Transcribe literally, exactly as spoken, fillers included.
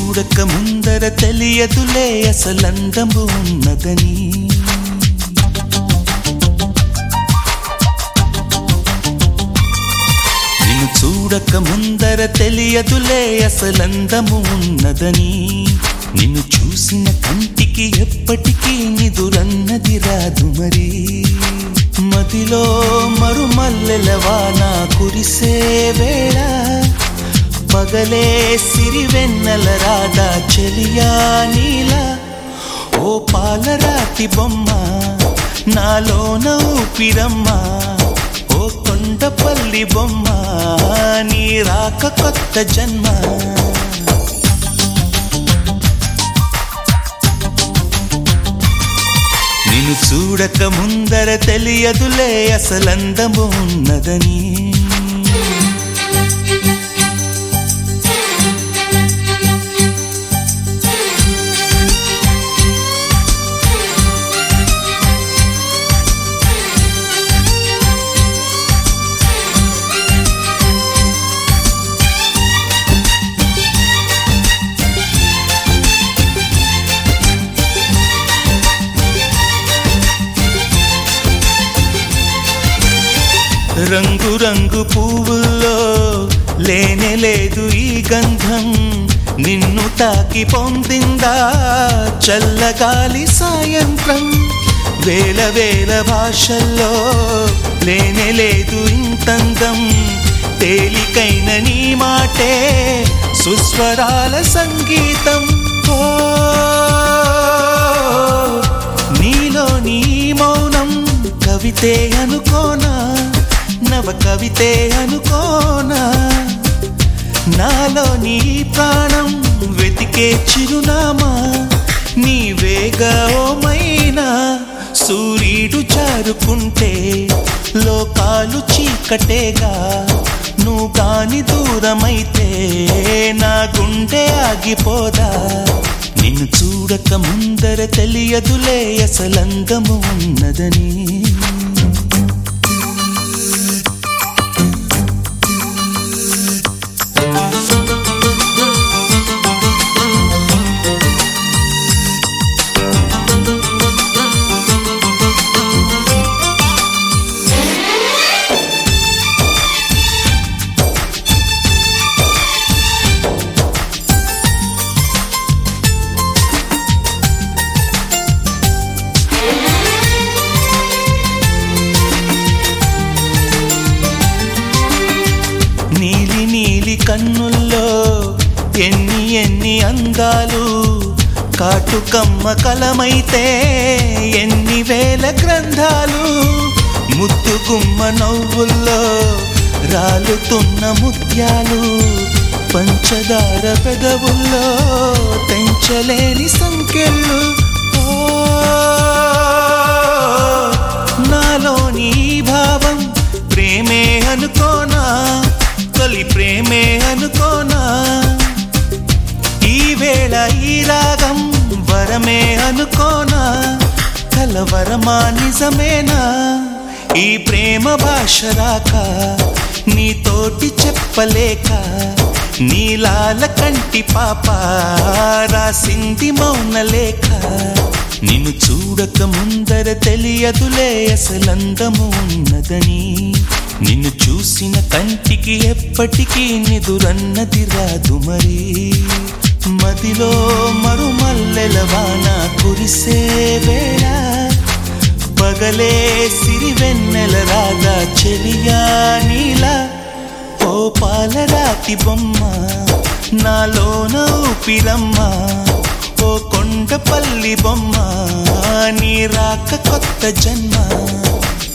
చూడక ముందర తెలియదులే అసలందము ఉన్నదని. నిన్ను చూడక ముందర తెలియదులే అసలందము ఉన్నదని. నిన్ను చూసిన కంటికి ఎప్పటికీ నిదురన్నది రాదు మరి. మదిలో మరుమల్లెల వాన కురిసే వేళ పగలే సిరివెన్నెల రాధా చెలియా నీలా. ఓ పాలరాతి బొమ్మ నాలోన ఊపిరమ్మ, ఓ కొండపల్లి బొమ్మ నీ రాక కొత్త జన్మ. నిన్ను చూడక ముందర తెలియదులే అసలందము ఉన్నదని. రంగు రంగు పువ్వుల్లో లేనే లేదు ఈ గంధం, నిన్ను తాకి పొందిందా చల్లగాలి సాయంత్రం. వేల వేల భాషల్లో లేనే లేదు ఇంతందం, తేలికైన నీ మాటే సుస్వరాల సంగీతం. ఓ నీలో నీ మౌనం కవితే అనుకోనా, నవ కవితే అనుకోనా. నాలో నీ ప్రాణం వెతికే చిరునామా నీవేగా ఓ మైనా. సూర్యుడు జారుకుంటే లోకాలు చీకటేగా, నువ్వు గాని దూరమైతే నా గుండె ఆగిపోదా. నిన్ను చూడక ముందర తెలియదులే అసలందము ఉన్నదని. నీలి నీలి కన్నుల్లో ఎన్ని ఎన్ని అందాలు, కాటుకమ్మ కలమైతే ఎన్ని వేల గ్రంథాలు. ముద్దుగుమ్మ నవ్వుల్లో రాలుతున్న ముత్యాలు, పంచదార పెదవుల్లో తెంచలేని సంఖ్యలు. ఓ నాలోని భావం ప్రేమే అనుకోనా, తొలి ప్రేమే అనుకోనా. ఈ వేళ ఈ రాగం వరమే అనుకోనా, కలవరమా నిజమేనా. ఈ ప్రేమ భాష రాక నీతోటి చెప్పలేక, నీలాల కంటి పాప రాసింది మౌనలేఖ. నిన్ను చూడక ముందర తెలియదులే అసలందము ఉన్నదని. నిన్ను చూసిన కంటికి ఎప్పటికీ నిదురన్నది రాదు మరి. మదిలో మరుమల్లెల వాన కురిసే వేళ పగలే సిరివెన్నెల రాధా చెలియా నీలా. ఓ పాలరాతి బొమ్మ నాలోన ఊపిరమ్మ, ఓ కొండపల్లి బొమ్మ నీ రాక కొత్త జన్మ.